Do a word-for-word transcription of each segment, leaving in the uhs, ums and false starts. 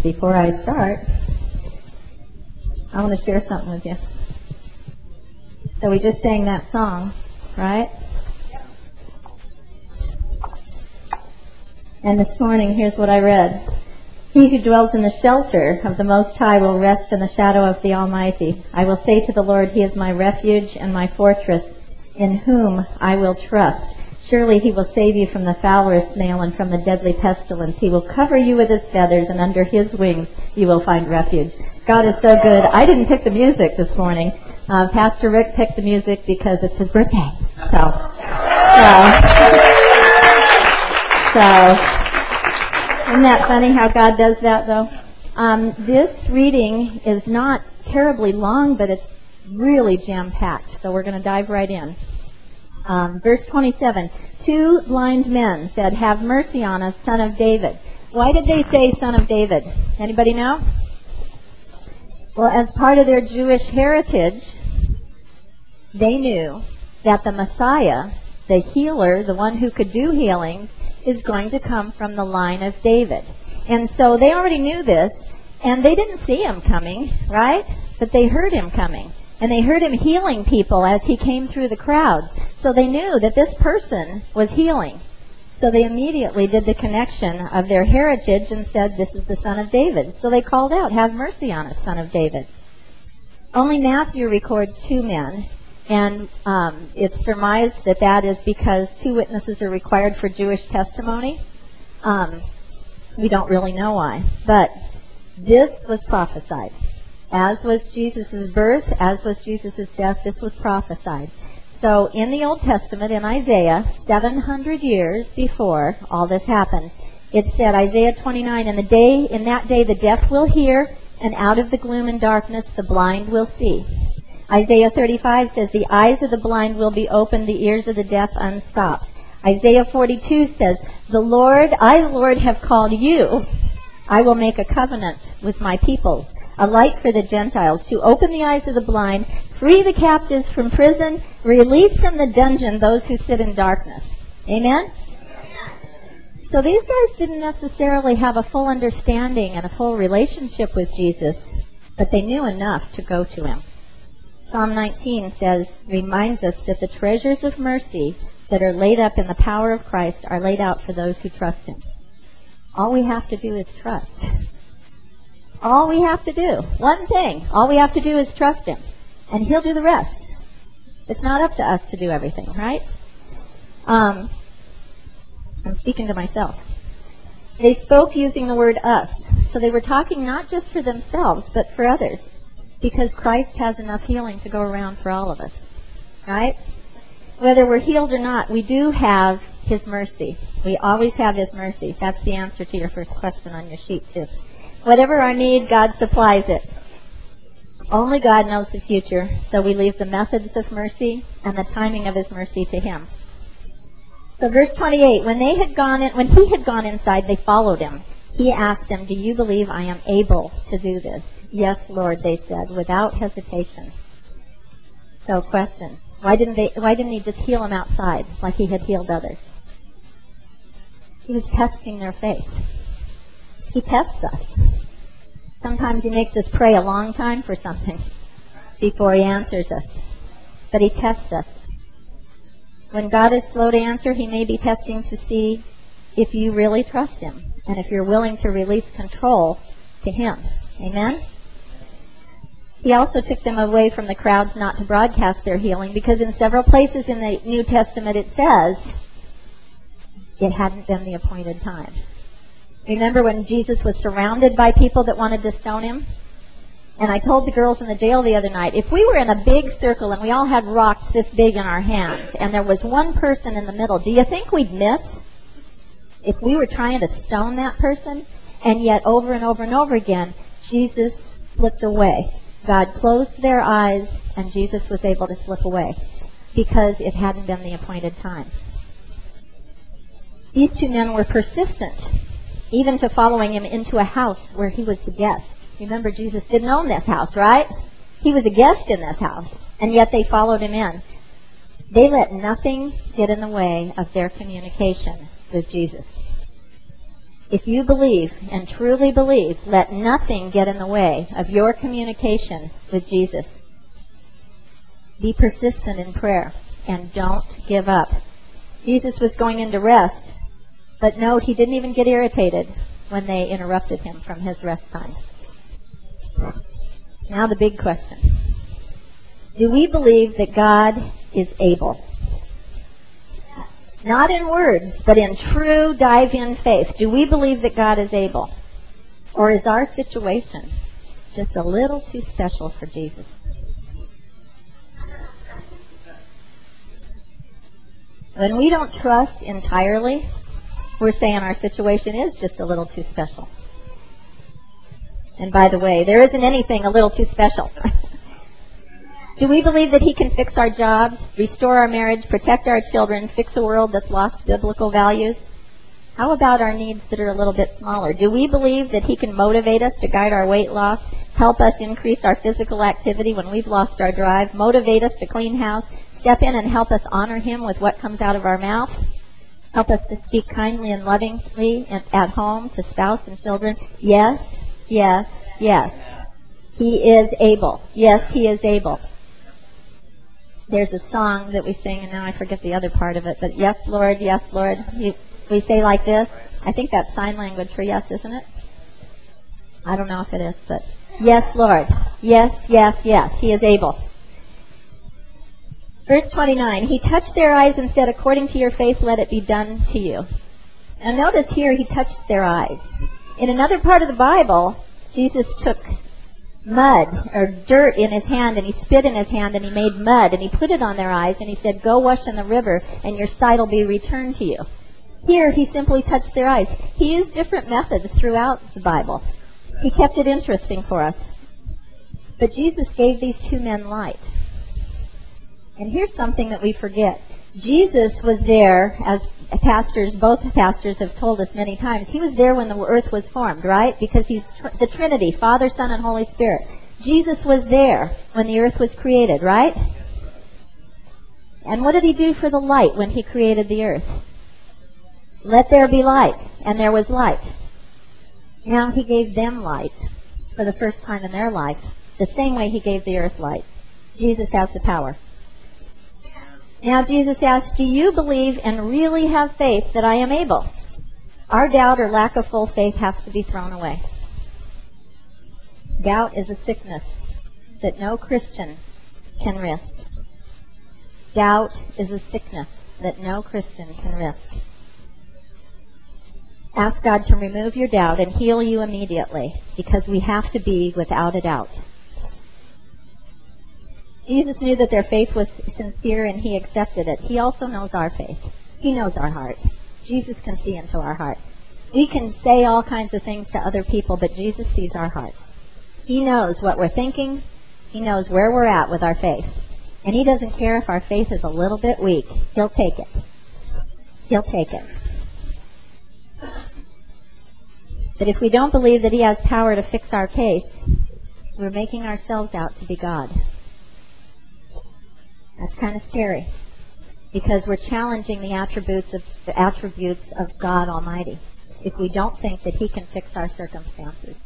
before I start, I want to share something with you. So we just sang that song, right? And this morning, here's what I read. He who dwells in the shelter of the Most High will rest in the shadow of the Almighty. I will say to the Lord, He is my refuge and my fortress, in whom I will trust. Surely He will save you from the fowler's snail and from the deadly pestilence. He will cover you with His feathers, and under His wings you will find refuge. God is so good. I didn't pick the music this morning. Uh, Pastor Rick picked the music because it's his birthday. So, so, so isn't that funny how God does that, though? Um, this reading is not terribly long, but it's really jam-packed. So we're going to dive right in. Um, verse twenty-seven. Two blind men said, "Have mercy on us, son of David." Why did they say son of David? Anybody know? Well, as part of their Jewish heritage, they knew that the Messiah, the healer, the one who could do healings, is going to come from the line of David. And so they already knew this, and they didn't see him coming, right? But they heard him coming. And they heard him healing people as he came through the crowds. So they knew that this person was healing. So they immediately did the connection of their heritage and said, this is the son of David. So they called out, "Have mercy on us, son of David." Only Matthew records two men. And um, it's surmised that that is because two witnesses are required for Jewish testimony. Um, we don't really know why. But this was prophesied. As was Jesus' birth, as was Jesus' death, this was prophesied. So in the Old Testament, in Isaiah, seven hundred years before all this happened, it said, Isaiah twenty-nine, in the day, in that day the deaf will hear, and out of the gloom and darkness the blind will see. Isaiah thirty-five says, the eyes of the blind will be opened, the ears of the deaf unstopped. Isaiah forty-two says, the Lord, I the Lord have called you. I will make a covenant with my peoples, a light for the Gentiles, to open the eyes of the blind, free the captives from prison, release from the dungeon those who sit in darkness. Amen? So these guys didn't necessarily have a full understanding and a full relationship with Jesus, but they knew enough to go to him. Psalm nineteen says, reminds us that the treasures of mercy that are laid up in the power of Christ are laid out for those who trust him. All we have to do is trust. All we have to do, one thing, all we have to do is trust him, and he'll do the rest. It's not up to us to do everything, right? Um, I'm speaking to myself. They spoke using the word us, so they were talking not just for themselves, but for others, because Christ has enough healing to go around for all of us, right? Whether we're healed or not, we do have his mercy. We always have his mercy. That's the answer to your first question on your sheet, too. Whatever our need, God supplies it. Only God knows the future, so we leave the methods of mercy and the timing of his mercy to him. So verse twenty-eight, when they had gone in, when he had gone inside, they followed him. He asked them, do you believe I am able to do this? Yes, Lord, they said, without hesitation. So question, why didn't they, why didn't he just heal them outside like he had healed others? He was testing their faith. He tests us. Sometimes he makes us pray a long time for something before he answers us. But he tests us. When God is slow to answer, he may be testing to see if you really trust him and if you're willing to release control to him. Amen? He also took them away from the crowds not to broadcast their healing, because in several places in the New Testament it says it hadn't been the appointed time. Remember when Jesus was surrounded by people that wanted to stone him? And I told the girls in the jail the other night, if we were in a big circle and we all had rocks this big in our hands, and there was one person in the middle, do you think we'd miss? If we were trying to stone that person, and yet over and over and over again, Jesus slipped away. God closed their eyes, and Jesus was able to slip away, because it hadn't been the appointed time. These two men were persistent, even to following him into a house where he was the guest. Remember, Jesus didn't own this house, right? He was a guest in this house, and yet they followed him in. They let nothing get in the way of their communication with Jesus. If you believe and truly believe, let nothing get in the way of your communication with Jesus. Be persistent in prayer and don't give up. Jesus was going into rest, but note, he didn't even get irritated when they interrupted him from his rest time. Now the big question. Do we believe that God is able? Not in words, but in true dive-in faith. Do we believe that God is able? Or is our situation just a little too special for Jesus? When we don't trust entirely, we're saying our situation is just a little too special. And by the way, there isn't anything a little too special. Do we believe that he can fix our jobs, restore our marriage, protect our children, fix a world that's lost biblical values? How about our needs that are a little bit smaller? Do we believe that he can motivate us to guide our weight loss, help us increase our physical activity when we've lost our drive, motivate us to clean house, step in and help us honor him with what comes out of our mouth, help us to speak kindly and lovingly at home to spouse and children? Yes, yes, yes. He is able. Yes, he is able. There's a song that we sing, and now I forget the other part of it, but yes, Lord, yes, Lord. You, we say like this. I think that's sign language for yes, isn't it? I don't know if it is, but yes, Lord. Yes, yes, yes. He is able. Verse twenty-nine, he touched their eyes and said, according to your faith, let it be done to you. Now notice here, he touched their eyes. In another part of the Bible, Jesus took mud or dirt in his hand and he spit in his hand and he made mud and he put it on their eyes and he said, go wash in the river and your sight will be returned to you. Here he simply touched their eyes. He used different methods throughout the Bible. He kept it interesting for us. But Jesus gave these two men light. And here's something that we forget. Jesus was there, as pastors, both pastors have told us many times, he was there when the earth was formed, right? Because he's tr- the Trinity, Father, Son, and Holy Spirit. Jesus was there when the earth was created, right? And what did he do for the light when he created the earth? Let there be light, and there was light. Now he gave them light for the first time in their life, the same way he gave the earth light. Jesus has the power. Now Jesus asked, do you believe and really have faith that I am able? Our doubt or lack of full faith has to be thrown away. Doubt is a sickness that no Christian can risk. Doubt is a sickness that no Christian can risk. Ask God to remove your doubt and heal you immediately, because we have to be without a doubt. Jesus knew that their faith was sincere and he accepted it. He also knows our faith. He knows our heart. Jesus can see into our heart. We can say all kinds of things to other people, but Jesus sees our heart. He knows what we're thinking. He knows where we're at with our faith. And he doesn't care if our faith is a little bit weak. He'll take it. He'll take it. But if we don't believe that he has power to fix our case, we're making ourselves out to be God. That's kind of scary, because we're challenging the attributes of the attributes of God Almighty if we don't think that he can fix our circumstances.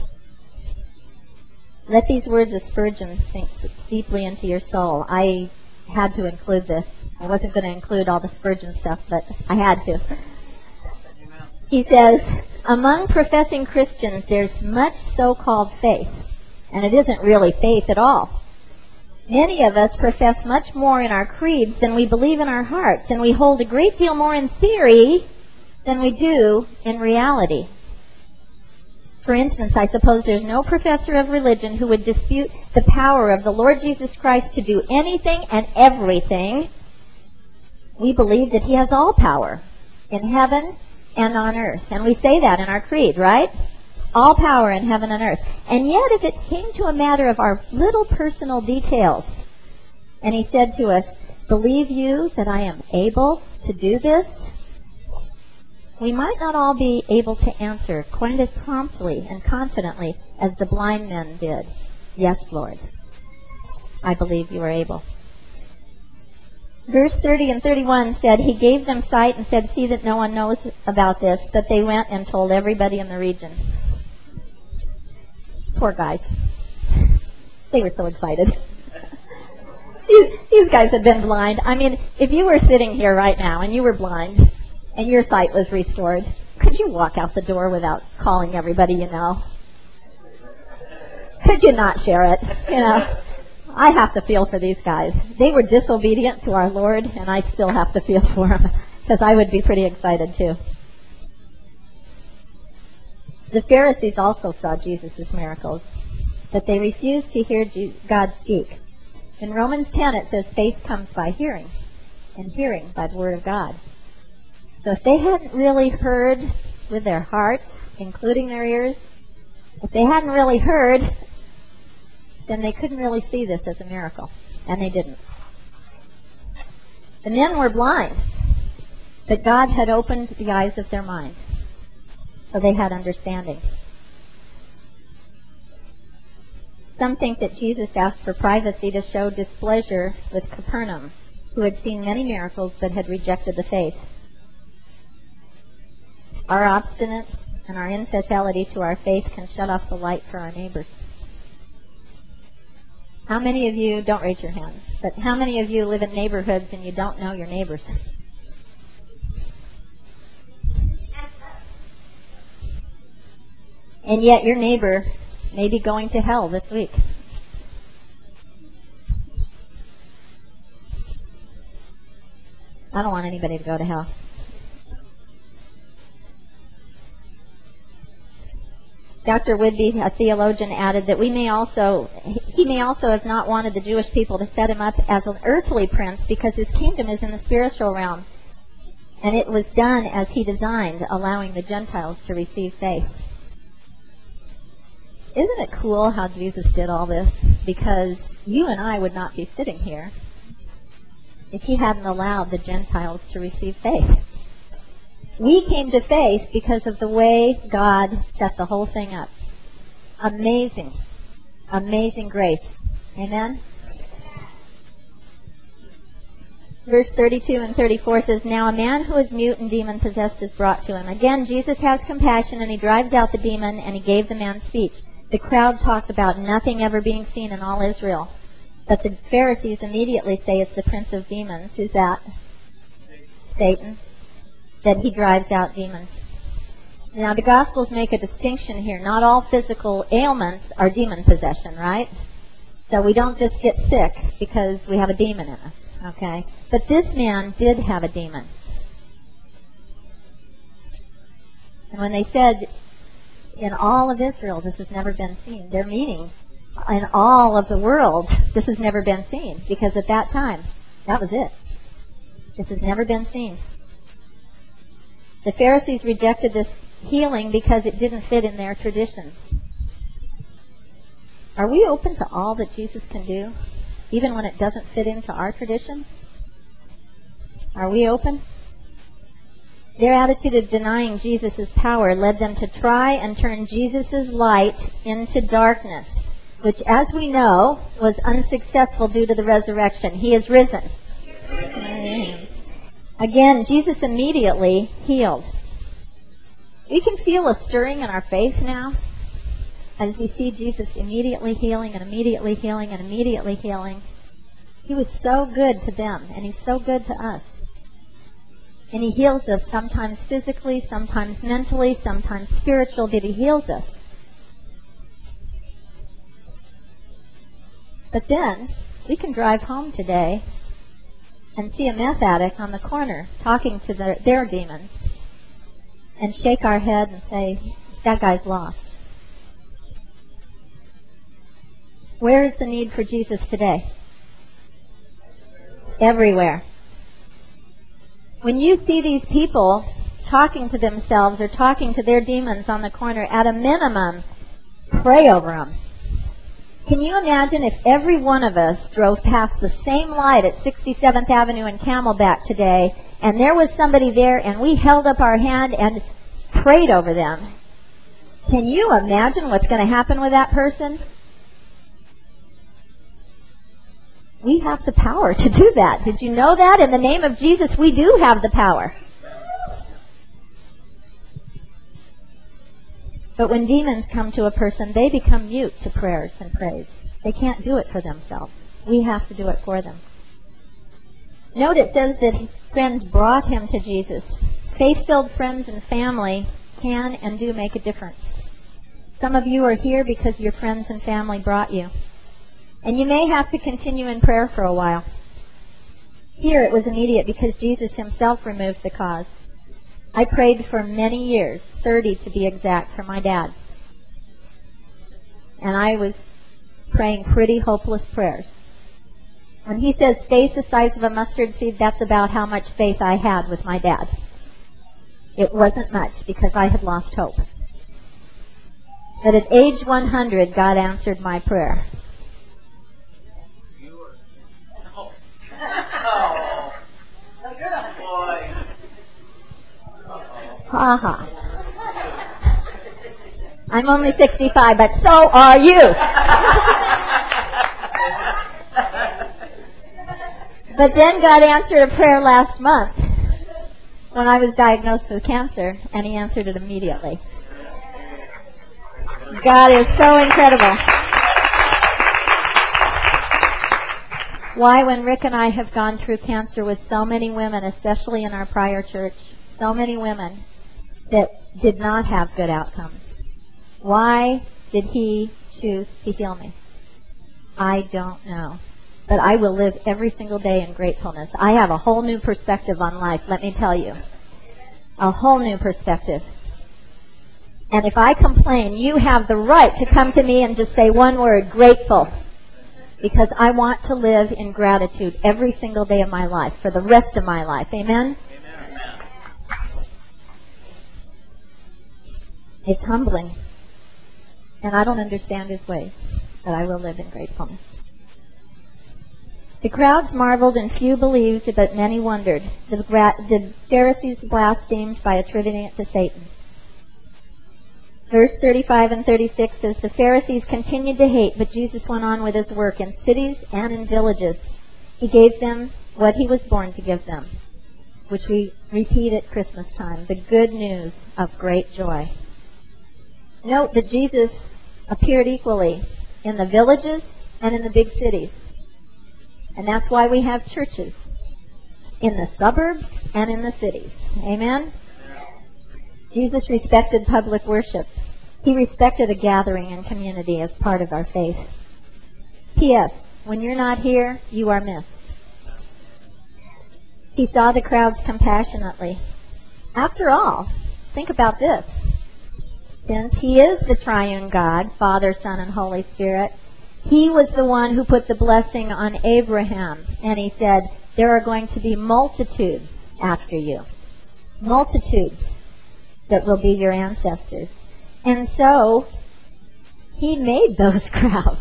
Let these words of Spurgeon sink deeply into your soul. I had to include this. I wasn't going to include all the Spurgeon stuff, but I had to. He says, among professing Christians, there's much so-called faith, and it isn't really faith at all. Many of us profess much more in our creeds than we believe in our hearts, and we hold a great deal more in theory than we do in reality. For instance, I suppose there's no professor of religion who would dispute the power of the Lord Jesus Christ to do anything and everything. We believe that he has all power in heaven and on earth, and we say that in our creed, right? All power in heaven and earth. And yet, if it came to a matter of our little personal details, and he said to us, believe you that I am able to do this? We might not all be able to answer quite as promptly and confidently as the blind men did. Yes, Lord, I believe you are able. Verse thirty and thirty-one said, he gave them sight and said, see that no one knows about this, but they went and told everybody in the region. Poor guys. They were so excited. these, these guys had been blind. I mean, if you were sitting here right now and you were blind and your sight was restored, could you walk out the door without calling everybody you know? Could you not share it? You know, I have to feel for these guys. They were disobedient to our Lord, and I still have to feel for them, because I would be pretty excited too. The Pharisees also saw Jesus' miracles, but they refused to hear God speak. In Romans ten it says faith comes by hearing, and hearing by the word of God. So if they hadn't really heard with their hearts, including their ears, if they hadn't really heard, then they couldn't really see this as a miracle, and they didn't. The men were blind, but God had opened the eyes of their mind, so they had understanding. Some think that Jesus asked for privacy to show displeasure with Capernaum, who had seen many miracles but had rejected the faith. Our obstinance and our infidelity to our faith can shut off the light for our neighbors. How many of you, don't raise your hands, but how many of you live in neighborhoods and you don't know your neighbors? And yet your neighbor may be going to hell this week. I don't want anybody to go to hell. Doctor Whitby, a theologian, added that we may also, he may also have not wanted the Jewish people to set him up as an earthly prince because his kingdom is in the spiritual realm. And it was done as he designed, allowing the Gentiles to receive faith. Isn't it cool how Jesus did all this? Because you and I would not be sitting here if he hadn't allowed the Gentiles to receive faith. We came to faith because of the way God set the whole thing up. Amazing. Amazing grace. Amen? Verse thirty-two and thirty-four says, now a man who is mute and demon-possessed is brought to him. Again, Jesus has compassion, and he drives out the demon, and he gave the man speech. The crowd talked about nothing ever being seen in all Israel. But the Pharisees immediately say it's the prince of demons. Who's that? Satan. That he drives out demons. Now, the Gospels make a distinction here. Not all physical ailments are demon possession, right? So we don't just get sick because we have a demon in us, okay? But this man did have a demon. And when they said, in all of Israel, this has never been seen, they're meaning, in all of the world, this has never been seen. Because at that time, that was it. This has never been seen. The Pharisees rejected this healing because it didn't fit in their traditions. Are we open to all that Jesus can do, even when it doesn't fit into our traditions? Are we open? Their attitude of denying Jesus' power led them to try and turn Jesus' light into darkness, which, as we know, was unsuccessful due to the resurrection. He is risen. Again, Jesus immediately healed. We can feel a stirring in our faith now as we see Jesus immediately healing and immediately healing and immediately healing. He was so good to them, and he's so good to us. And he heals us sometimes physically, sometimes mentally, sometimes spiritual, but he heals us. But then, we can drive home today and see a meth addict on the corner talking to their, their demons and shake our head and say, that guy's lost. Where is the need for Jesus today? Everywhere. When you see these people talking to themselves or talking to their demons on the corner, at a minimum, pray over them. Can you imagine if every one of us drove past the same light at sixty-seventh Avenue and Camelback today, and there was somebody there, and we held up our hand and prayed over them? Can you imagine what's going to happen with that person? We have the power to do that. Did you know that? In the name of Jesus, we do have the power. But when demons come to a person, they become mute to prayers and praise. They can't do it for themselves. We have to do it for them. Note it says that friends brought him to Jesus. Faith-filled friends and family can and do make a difference. Some of you are here because your friends and family brought you. And you may have to continue in prayer for a while. Here it was immediate because Jesus himself removed the cause. I prayed for many years, thirty to be exact, for my dad. And I was praying pretty hopeless prayers. When he says faith the size of a mustard seed, that's about how much faith I had with my dad. It wasn't much because I had lost hope. But at age one hundred, God answered my prayer. Ha ha. I'm only sixty-five, but so are you. But then God answered a prayer last month when I was diagnosed with cancer, and he answered it immediately. God is so incredible. Why, when Rick and I have gone through cancer with so many women, especially in our prior church, so many women that did not have good outcomes, why did he choose to heal me? I don't know. But I will live every single day in gratefulness. I have a whole new perspective on life, let me tell you. A whole new perspective. And if I complain, you have the right to come to me and just say one word, grateful. Because I want to live in gratitude every single day of my life, for the rest of my life. Amen? Amen. It's humbling. And I don't understand his ways, but I will live in gratefulness. The crowds marveled and few believed, but many wondered. The, the Pharisees blasphemed by attributing it to Satan. Verse thirty-five and thirty-six says, the Pharisees continued to hate, but Jesus went on with his work in cities and in villages. He gave them what he was born to give them, which we repeat at Christmas time, the good news of great joy. Note that Jesus appeared equally in the villages and in the big cities. And that's why we have churches in the suburbs and in the cities. Amen? Jesus respected public worship. He respected a gathering and community as part of our faith. P S. When you're not here, you are missed. He saw the crowds compassionately. After all, think about this. Since he is the triune God, Father, Son, and Holy Spirit, he was the one who put the blessing on Abraham. And he said, there are going to be multitudes after you. Multitudes that will be your ancestors. And so, he made those crowds.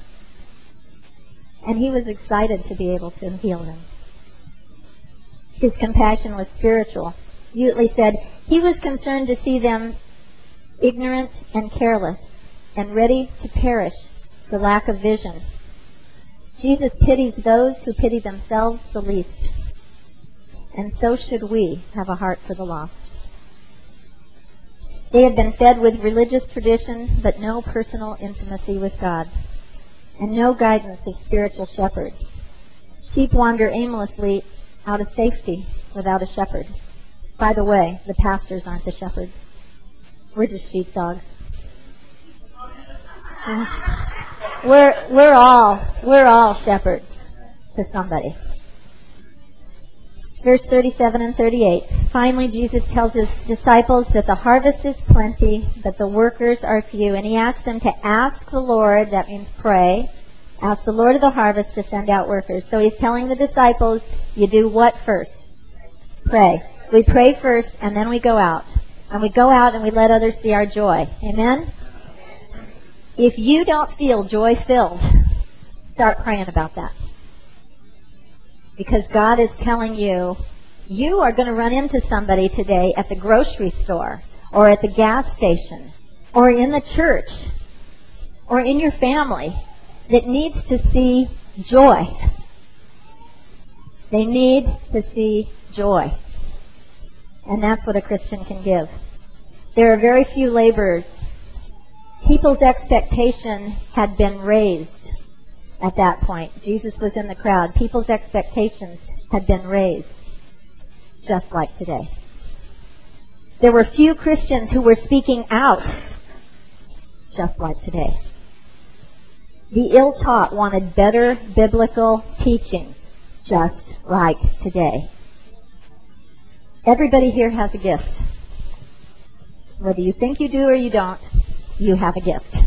And he was excited to be able to heal them. His compassion was spiritual. Utley said, he was concerned to see them ignorant and careless and ready to perish for lack of vision. Jesus pities those who pity themselves the least. And so should we have a heart for the lost. They have been fed with religious tradition, but no personal intimacy with God, and no guidance of spiritual shepherds. Sheep wander aimlessly out of safety without a shepherd. By the way, the pastors aren't the shepherds. We're just sheepdogs. We're we're all we're all shepherds to somebody. Verse thirty-seven and thirty-eight. Finally, Jesus tells his disciples that the harvest is plenty, but the workers are few. And he asks them to ask the Lord, that means pray, ask the Lord of the harvest to send out workers. So he's telling the disciples, you do what first? Pray. We pray first, and then we go out. And we go out and we let others see our joy. Amen? If you don't feel joy-filled, start praying about that. Because God is telling you, you are going to run into somebody today at the grocery store, or at the gas station, or in the church, or in your family that needs to see joy. They need to see joy. And that's what a Christian can give. There are very few laborers. People's expectation had been raised at that point. Jesus was in the crowd. People's expectations had been raised, just like today. There were few Christians who were speaking out, just like today. The ill-taught wanted better biblical teaching, just like today. Everybody here has a gift. Whether you think you do or you don't, you have a gift.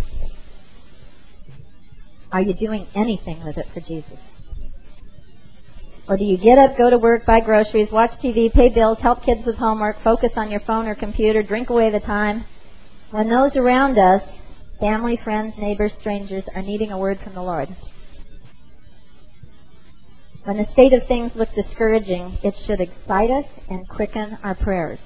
Are you doing anything with it for Jesus? Or do you get up, go to work, buy groceries, watch T V, pay bills, help kids with homework, focus on your phone or computer, drink away the time, when those around us, family, friends, neighbors, strangers, are needing a word from the Lord? When the state of things look discouraging, it should excite us and quicken our prayers.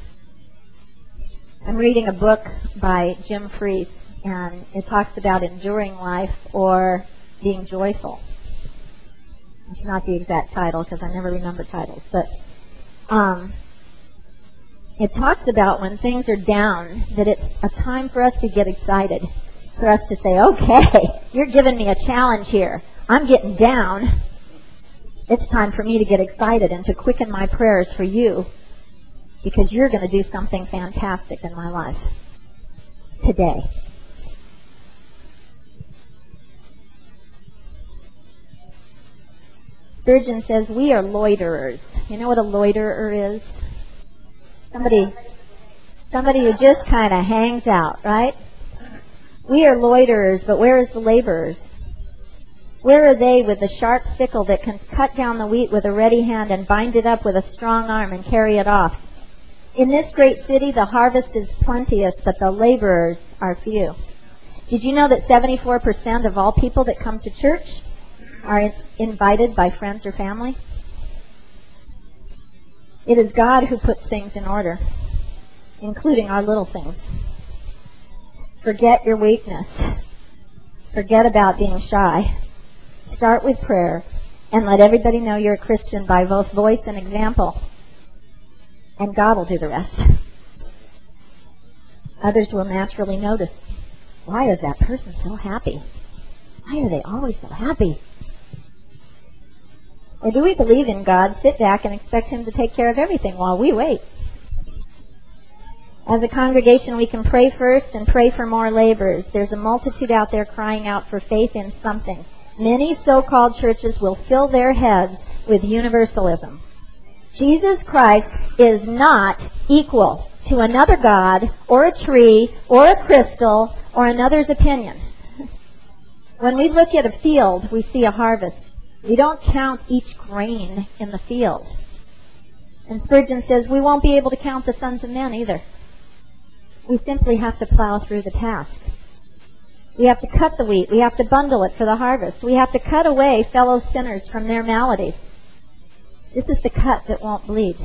I'm reading a book by Jim Freese, and it talks about enduring life or being joyful. It's not the exact title because I never remember titles, but um, it talks about when things are down, that it's a time for us to get excited, for us to say, okay, you're giving me a challenge here. I'm getting down. It's time for me to get excited and to quicken my prayers for you, because you're going to do something fantastic in my life today. Spurgeon says we are loiterers. You know what a loiterer is? Somebody, somebody who just kind of hangs out, right? We are loiterers, but where is the laborers? Where are they with the sharp sickle that can cut down the wheat with a ready hand and bind it up with a strong arm and carry it off? In this great city, the harvest is plenteous, but the laborers are few. Did you know that seventy-four percent of all people that come to church are in- invited by friends or family? It is God who puts things in order, including our little things. Forget your weakness. Forget about being shy. Start with prayer and let everybody know you're a Christian by both voice and example. And God will do the rest. Others will naturally notice, why is that person so happy? Why are they always so happy? Or do we believe in God, sit back, and expect Him to take care of everything while we wait? As a congregation, we can pray first and pray for more laborers. There's a multitude out there crying out for faith in something. Many so-called churches will fill their heads with universalism. Jesus Christ is not equal to another God or a tree or a crystal or another's opinion. When we look at a field, we see a harvest. We don't count each grain in the field. And Spurgeon says we won't be able to count the sons of men either. We simply have to plow through the task. We have to cut the wheat. We have to bundle it for the harvest. We have to cut away fellow sinners from their maladies. This is the cut that won't bleed.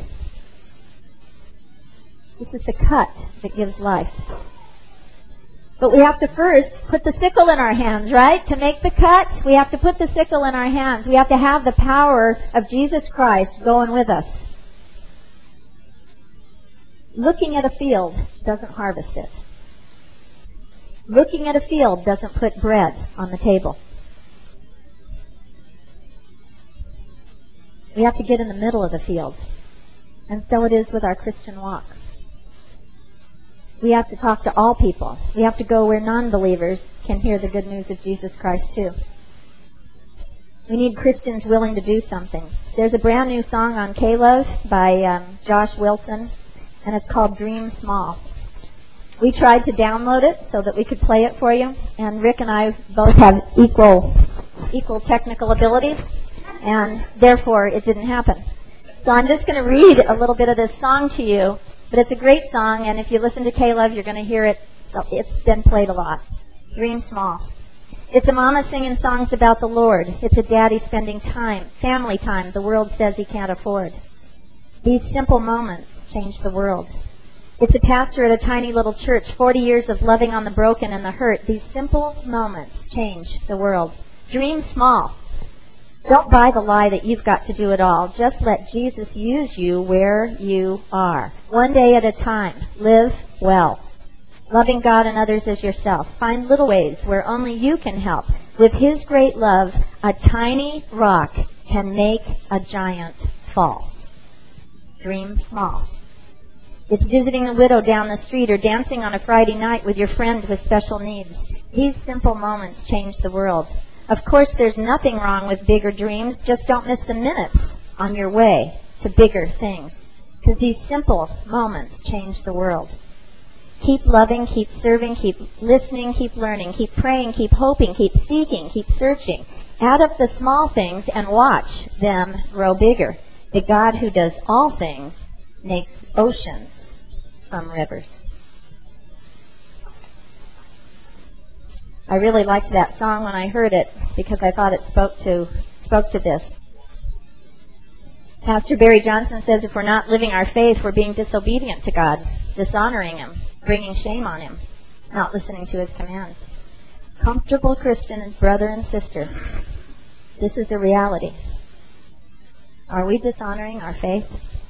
This is the cut that gives life. But we have to first put the sickle in our hands, right? To make the cut, we have to put the sickle in our hands. We have to have the power of Jesus Christ going with us. Looking at a field doesn't harvest it. Looking at a field doesn't put bread on the table. We have to get in the middle of the field. And so it is with our Christian walk. We have to talk to all people. We have to go where non-believers can hear the good news of Jesus Christ too. We need Christians willing to do something. There's a brand new song on K-Love by um, Josh Wilson, and it's called Dream Small. We tried to download it so that we could play it for you, and Rick and I both have equal equal technical abilities, and therefore it didn't happen. So I'm just going to read a little bit of this song to you, but it's a great song, and if you listen to K-Love, you're going to hear it. It's been played a lot. Dream Small. It's a mama singing songs about the Lord. It's a daddy spending time, family time, the world says he can't afford. These simple moments change the world. It's a pastor at a tiny little church, forty years of loving on the broken and the hurt. These simple moments change the world. Dream small. Don't buy the lie that you've got to do it all. Just let Jesus use you where you are. One day at a time. Live well. Loving God and others as yourself. Find little ways where only you can help. With His great love, a tiny rock can make a giant fall. Dream small. It's visiting a widow down the street or dancing on a Friday night with your friend with special needs. These simple moments change the world. Of course, there's nothing wrong with bigger dreams. Just don't miss the minutes on your way to bigger things. Because these simple moments change the world. Keep loving, keep serving, keep listening, keep learning, keep praying, keep hoping, keep seeking, keep searching. Add up the small things and watch them grow bigger. The God who does all things makes oceans from rivers. I really liked that song when I heard it because I thought it spoke to spoke to this. Pastor Barry Johnson says if we're not living our faith, we're being disobedient to God, dishonoring Him, bringing shame on Him, not listening to His commands. Comfortable Christian brother and sister, this is the reality. Are we dishonoring our faith?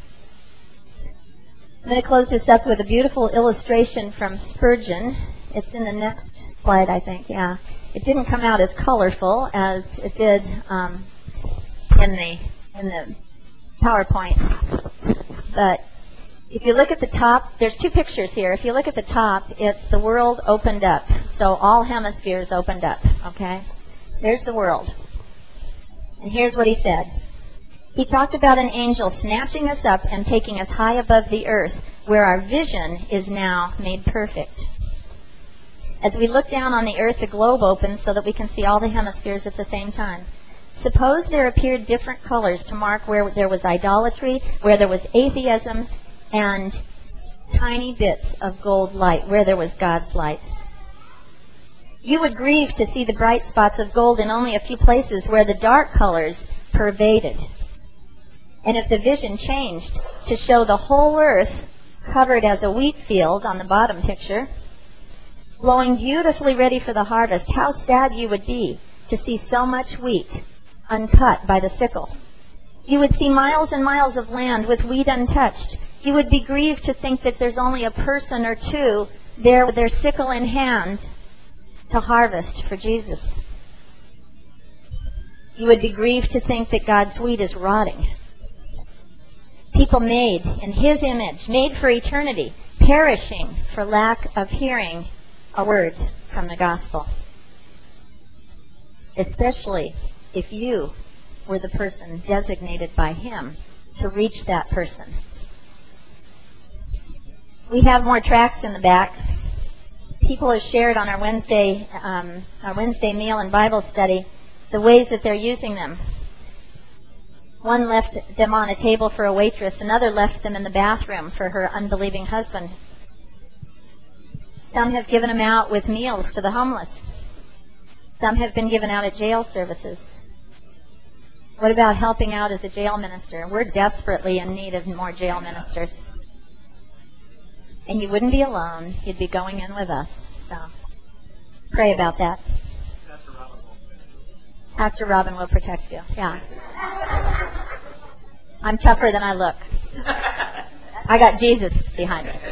I'm going to close this up with a beautiful illustration from Spurgeon. It's in the next slide, I think. Yeah, it didn't come out as colorful as it did um, in the in the PowerPoint. But if you look at the top, there's two pictures here. If you look at the top, it's the world opened up. So all hemispheres opened up. Okay, there's the world. And here's what he said. He talked about an angel snatching us up and taking us high above the earth, where our vision is now made perfect. As we look down on the earth, the globe opens so that we can see all the hemispheres at the same time. Suppose there appeared different colors to mark where there was idolatry, where there was atheism, and tiny bits of gold light, where there was God's light. You would grieve to see the bright spots of gold in only a few places where the dark colors pervaded. And if the vision changed to show the whole earth covered as a wheat field on the bottom picture, blowing beautifully ready for the harvest, how sad you would be to see so much wheat uncut by the sickle. You would see miles and miles of land with wheat untouched. You would be grieved to think that there's only a person or two there with their sickle in hand to harvest for Jesus. You would be grieved to think that God's wheat is rotting. People made in His image, made for eternity, perishing for lack of hearing a word from the gospel. Especially if you were the person designated by Him to reach that person. We have more tracts in the back. People have shared on our Wednesday, um, our Wednesday meal and Bible study the ways that they're using them. One left them on a table for a waitress. Another left them in the bathroom for her unbelieving husband. Some have given them out with meals to the homeless. Some have been given out at jail services. What about helping out as a jail minister? We're desperately in need of more jail ministers. And you wouldn't be alone. You'd be going in with us. So pray about that. Pastor Robin will protect you. Yeah. I'm tougher than I look. I got Jesus behind me.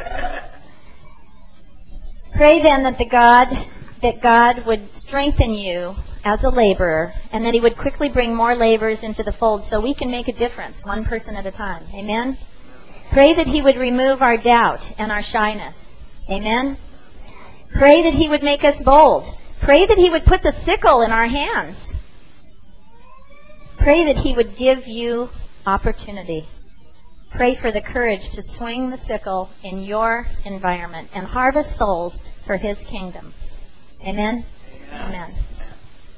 Pray then that the God that God would strengthen you as a laborer, and that He would quickly bring more laborers into the fold so we can make a difference, one person at a time. Amen? Pray that He would remove our doubt and our shyness. Amen? Pray that He would make us bold. Pray that He would put the sickle in our hands. Pray that He would give you opportunity. Pray for the courage to swing the sickle in your environment and harvest souls for His kingdom. Amen? Amen. Amen.